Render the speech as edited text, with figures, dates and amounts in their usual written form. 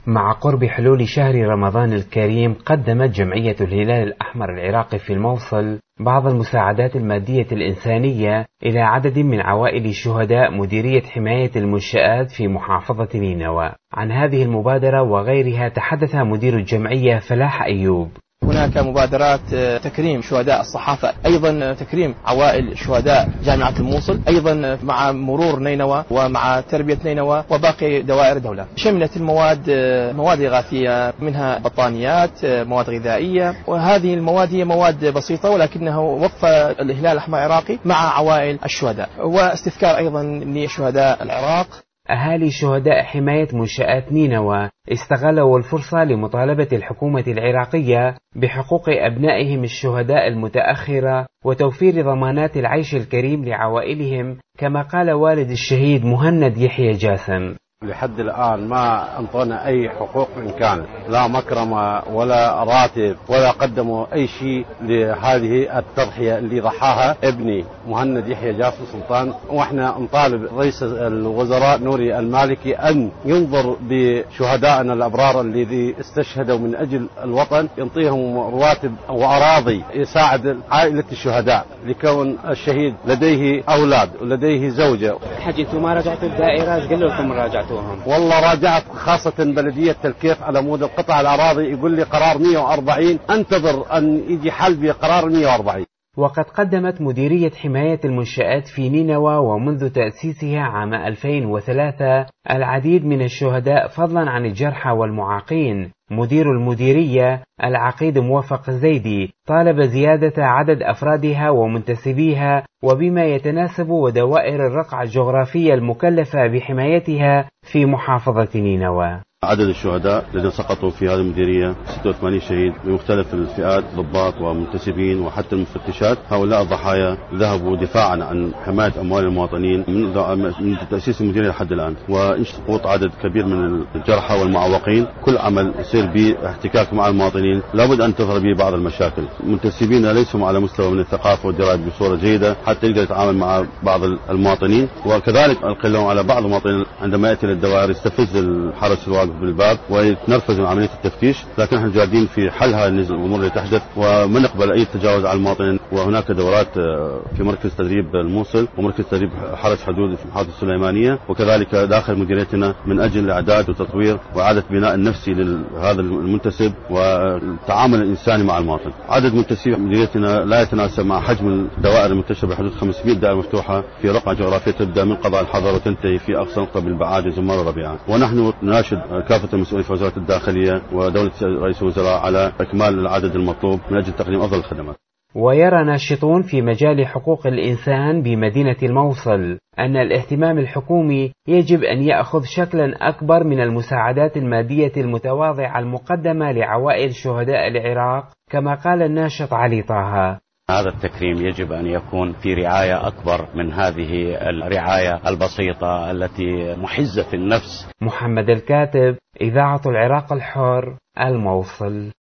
مع قرب حلول شهر رمضان الكريم، قدمت جمعية الهلال الأحمر العراقي في الموصل بعض المساعدات المادية الإنسانية إلى عدد من عوائل شهداء مديرية حماية المنشآت في محافظة نينوى. عن هذه المبادرة وغيرها تحدث مدير الجمعية فلاح أيوب. هناك مبادرات تكريم شهداء الصحافة، أيضا تكريم عوائل شهداء جامعة الموصل، أيضا مع مرور نينوى ومع تربية نينوى وباقي دوائر الدولة. شملت المواد مواد إغاثية، منها بطانيات، مواد غذائية، وهذه المواد هي مواد بسيطة ولكنها وقف الهلال الأحمر العراقي مع عوائل الشهداء، واستذكار أيضا لشهداء العراق. أهالي شهداء حماية منشآت نينوى استغلوا الفرصة لمطالبة الحكومة العراقية بحقوق أبنائهم الشهداء المتأخرة وتوفير ضمانات العيش الكريم لعوائلهم، كما قال والد الشهيد مهند يحيى جاسم. لحد الآن ما انطونا أي حقوق إن كانت، لا مكرمة ولا راتب ولا قدموا أي شيء لهذه التضحية اللي ضحاها ابني مهند يحيى جاسم سلطان. وإحنا نطالب رئيس الوزراء نوري المالكي أن ينظر بشهدائنا الأبرار الذي استشهدوا من أجل الوطن، ينطيهم رواتب وأراضي يساعد عائلة الشهداء، لكون الشهيد لديه أولاد ولديه زوجة. حجي انتم ما رجعتوا الدائرة؟ قال لكم راجعتوا؟ والله راجعت، خاصة بلدية الكيف على مود القطع الأراضي، يقول لي قرار 140، انتظر أن يجي حل بقرار 140. وقد قدمت مديرية حماية المنشآت في نينوى ومنذ تأسيسها عام 2003 العديد من الشهداء فضلا عن الجرحى والمعاقين. مدير المديرية العقيد موفق الزيدي طالب زيادة عدد أفرادها ومنتسبيها وبما يتناسب ودوائر الرقعة الجغرافية المكلفة بحمايتها في محافظة نينوى. عدد الشهداء الذين سقطوا في هذه المديرية 86 شهيد بمختلف الفئات، ضباط ومنتسبين وحتى المفتشات. هؤلاء الضحايا ذهبوا دفاعا عن حماية أموال المواطنين من تأسيس المديرية لحد الآن، وسقوط عدد كبير من الجرحى والمعوقين. كل عمل يصير به احتكاك مع المواطنين لابد أن تظهر به بعض المشاكل. المنتسبين ليسوا على مستوى من الثقافة والدراية بصورة جيدة حتى يقدر يتعامل مع بعض المواطنين، وكذلك القلهم على بعض المواطنين عندما يأتي للدوائر يستفز الحرس الواقف بالباب ويتنرفز من عملية التفتيش. لكن نحن جادين في حل هذه الأمور اللي تحدث وما نقبل أي تجاوز على المواطنين. وهناك دورات في مركز تدريب الموصل ومركز تدريب حرس حدود في محافظة السليمانية، وكذلك داخل مديريتنا من أجل الإعداد وتطوير وإعادة بناء النفسي لهذا المنتسب والتعامل الإنساني مع المواطن. عدد منتسبي مديريتنا لا يتناسب مع حجم الدوائر المنتشرة بحدود 500 دائرة مفتوحة في رقعة جغرافية تبدأ من قضاء الحضر وتنتهي في أقصى نقطة بالبعاد زمار الربيعة. ونحن نناشد كافة المسؤولين في وزارة الداخلية ودولة رئيس الوزراء على إكمال العدد المطلوب من أجل تقديم أفضل الخدمات. ويرى ناشطون في مجال حقوق الإنسان بمدينة الموصل أن الاهتمام الحكومي يجب أن يأخذ شكلا أكبر من المساعدات المادية المتواضعة المقدمة لعوائل شهداء العراق، كما قال الناشط علي طه. هذا التكريم يجب أن يكون في رعاية أكبر من هذه الرعاية البسيطة التي محزة في النفس. محمد الكاتب، إذاعة العراق الحر، الموصل.